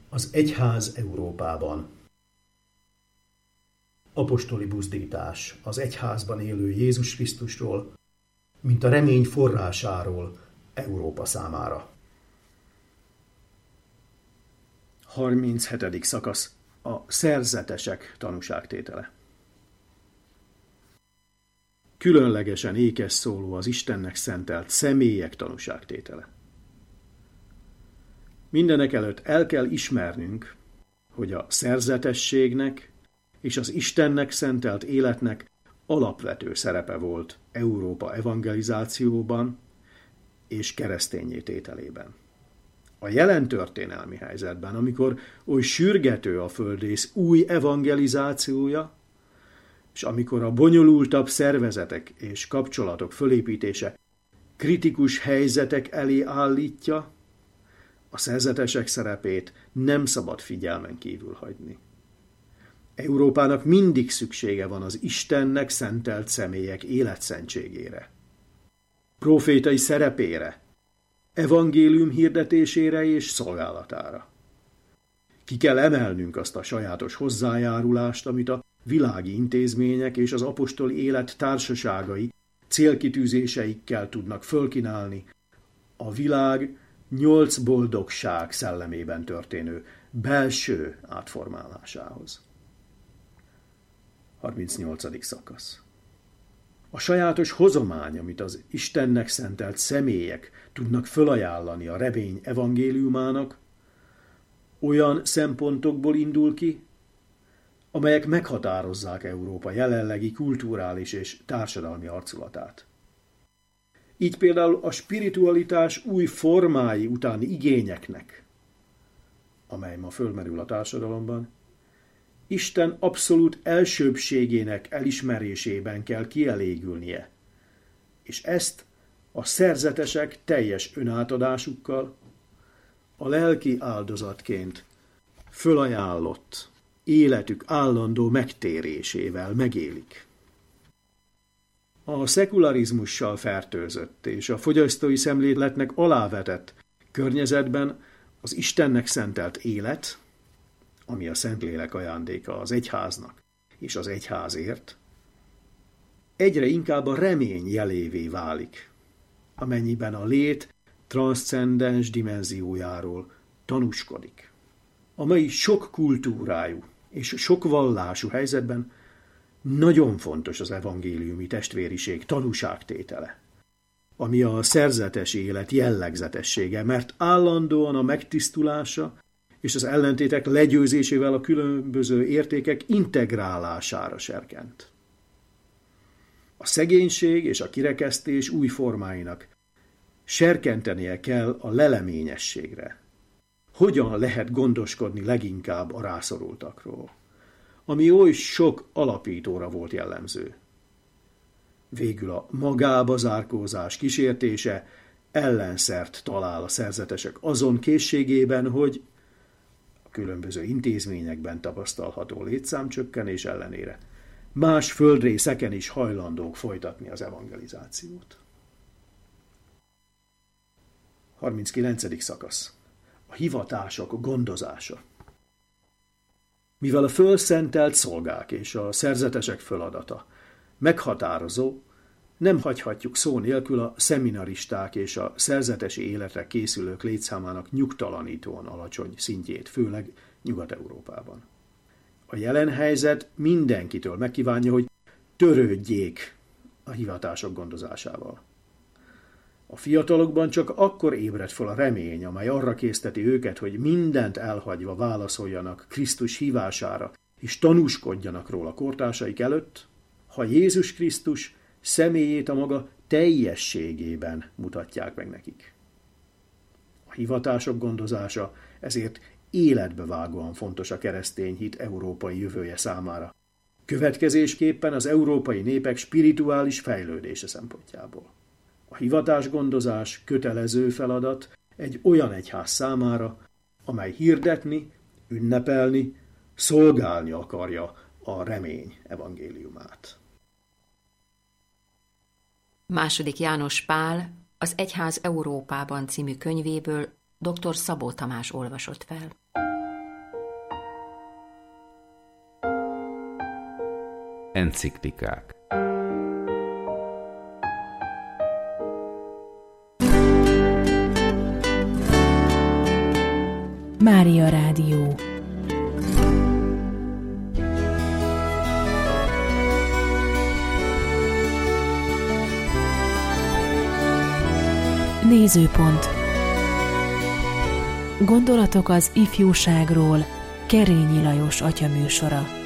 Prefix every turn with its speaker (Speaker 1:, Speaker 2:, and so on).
Speaker 1: Az egyház Európában. Apostoli buzdítás az egyházban élő Jézus Krisztusról, mint a remény forrásáról Európa számára. 37. szakasz. A szerzetesek tanúságtétele. Különlegesen ékes szóló az Istennek szentelt személyek tanúságtétele. Mindenekelőtt el kell ismernünk, hogy a szerzetességnek és az Istennek szentelt életnek alapvető szerepe volt Európa evangelizációban és kereszténnyé tételében. A jelen történelmi helyzetben, amikor oly sürgető a földrész új evangelizációja, és amikor a bonyolultabb szervezetek és kapcsolatok fölépítése kritikus helyzetek elé állítja, a szerzetesek szerepét nem szabad figyelmen kívül hagyni. Európának mindig szüksége van az Istennek szentelt személyek életszentségére, profétai szerepére, evangélium hirdetésére és szolgálatára. Ki kell emelnünk azt a sajátos hozzájárulást, amit a világi intézmények és az apostoli élet társaságai célkitűzéseikkel tudnak fölkínálni a világ 8 boldogság szellemében történő belső átformálásához. 38. szakasz. A sajátos hozomány, amit az Istennek szentelt személyek tudnak fölajánlani a remény evangéliumának, olyan szempontokból indul ki, amelyek meghatározzák Európa jelenlegi kulturális és társadalmi arculatát. Így például a spiritualitás új formái utáni igényeknek, amely ma fölmerül a társadalomban, Isten abszolút elsőbbségének elismerésében kell kielégülnie, és ezt a szerzetesek teljes önátadásukkal, a lelki áldozatként fölajánlott életük állandó megtérésével megélik. A szekularizmussal fertőzött és a fogyasztói szemléletnek alávetett környezetben az Istennek szentelt élet, ami a Szentlélek ajándéka az egyháznak és az egyházért, egyre inkább a remény jelévé válik, amennyiben a lét transzcendens dimenziójáról tanúskodik. A mai sok kultúrájú és sok vallású helyzetben nagyon fontos az evangéliumi testvériség tanúságtétele, ami a szerzetes élet jellegzetessége, mert állandóan a megtisztulása és az ellentétek legyőzésével a különböző értékek integrálására serkent. A szegénység és a kirekesztés új formáinak serkentenie kell a leleményességre. Hogyan lehet gondoskodni leginkább a rászorultakról, ami oly sok alapítóra volt jellemző. Végül a magába zárkózás kísértése ellenszert talál a szerzetesek azon készségében, hogy a különböző intézményekben tapasztalható létszámcsökkenés ellenére más földrészeken is hajlandók folytatni az evangelizációt. 39. szakasz. A hivatások gondozása. Mivel a fölszentelt szolgák és a szerzetesek feladata meghatározó, nem hagyhatjuk szó nélkül a szeminaristák és a szerzetesi életre készülők létszámának nyugtalanítóan alacsony szintjét, főleg Nyugat-Európában. A jelen helyzet mindenkitől megkívánja, hogy törődjék a hivatások gondozásával. A fiatalokban csak akkor ébred fel a remény, amely arra készteti őket, hogy mindent elhagyva válaszoljanak Krisztus hívására, és tanúskodjanak róla kortársaik előtt, ha Jézus Krisztus személyét a maga teljességében mutatják meg nekik. A hivatások gondozása ezért életbevágóan fontos a keresztény hit európai jövője számára, következésképpen az európai népek spirituális fejlődése szempontjából. A hivatásgondozás kötelező feladat egy olyan egyház számára, amely hirdetni, ünnepelni, szolgálni akarja a remény evangéliumát.
Speaker 2: II. János Pál az Egyház Európában című könyvéből dr. Szabó Tamás olvasott fel.
Speaker 3: Enciklikák.
Speaker 4: Mária Rádió. Nézőpont. Gondolatok az ifjúságról. Kerényi Lajos atya műsora.